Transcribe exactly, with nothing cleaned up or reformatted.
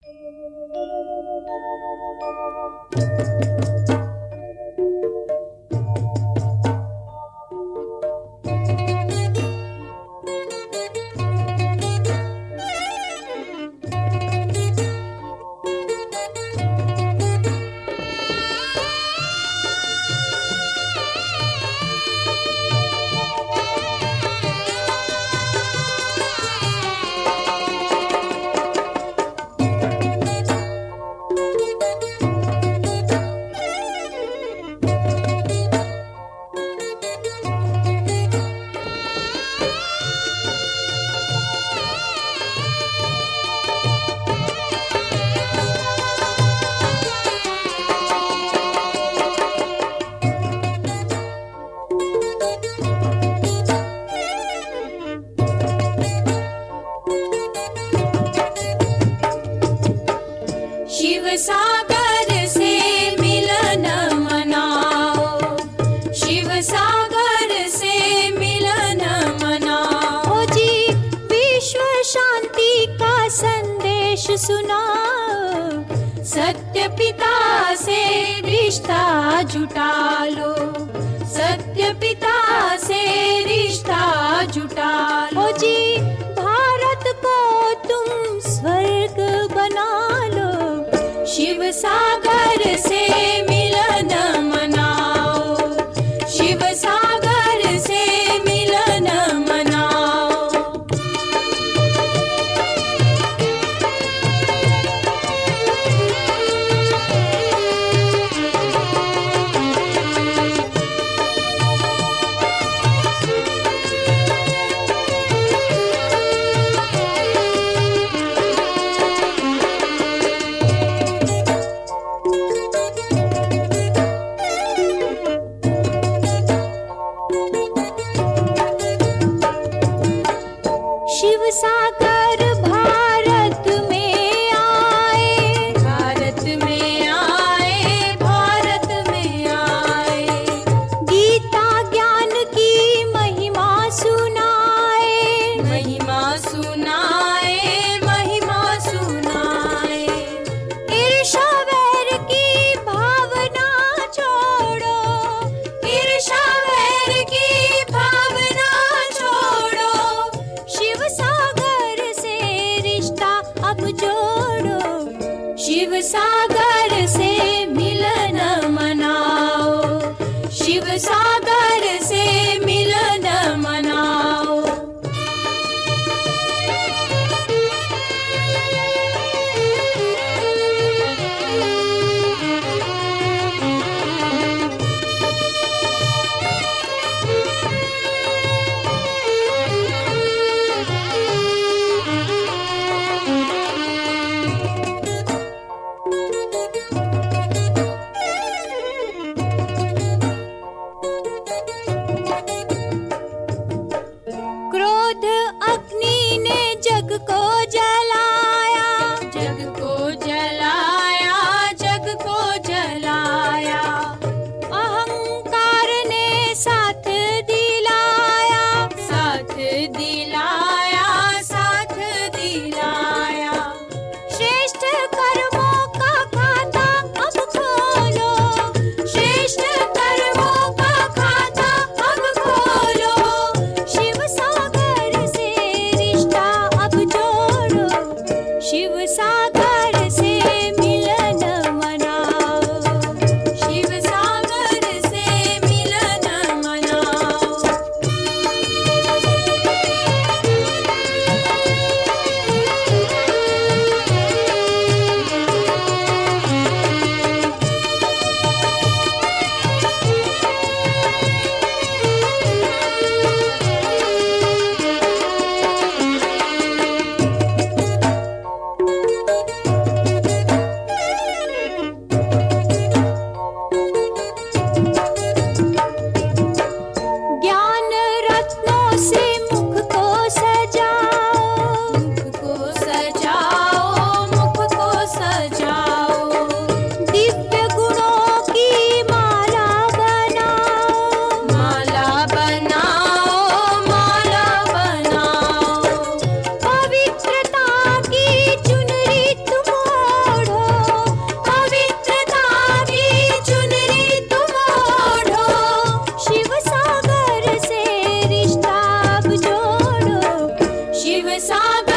सागर से मिलन मनाओ, शिव सागर से मिलन मनाओ जी। विश्व शांति का संदेश सुनाओ, सत्य पिता से रिश्ता जुटा लो, सत्य पिता से रिश्ता जुटा लो जी। भारत को तुम स्वर्ग बना लो, शिव सागर से मिलन मनाओ, शिव सागर से मिलन मनाओ। शिव सागर भारत में आए, भारत में आए, भारत में आए। गीता ज्ञान की महिमा सुनाए, महिमा सुनाए, महिमा सुनाए। ईर्ष्या वैर की भावना छोड़ो, ईर्ष्या वैर की भावना छोड़ो। शिव सागर से रिश्ता अब जोड़ो, शिव सागर से मिलन मनाओ, शिव सागर से मिलन मनाओ। शिव सागर